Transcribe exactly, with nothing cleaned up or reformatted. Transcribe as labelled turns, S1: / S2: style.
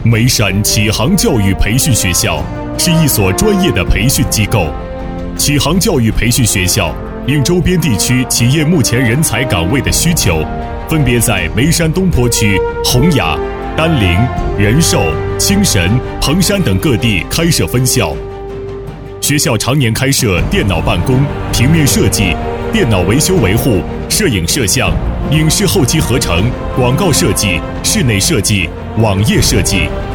S1: 眉山启航教育培训学校是一所专业的培训机构。启航教育培训学校应周边地区企业目前人才岗位的需求，分别在眉山东坡区、洪雅、丹陵、仁寿、青神、彭山等各地开设分校。学校常年开设电脑办公、平面设计、电脑维修维护、摄影摄像、影视后期合成、广告设计、室内设计、网页设计、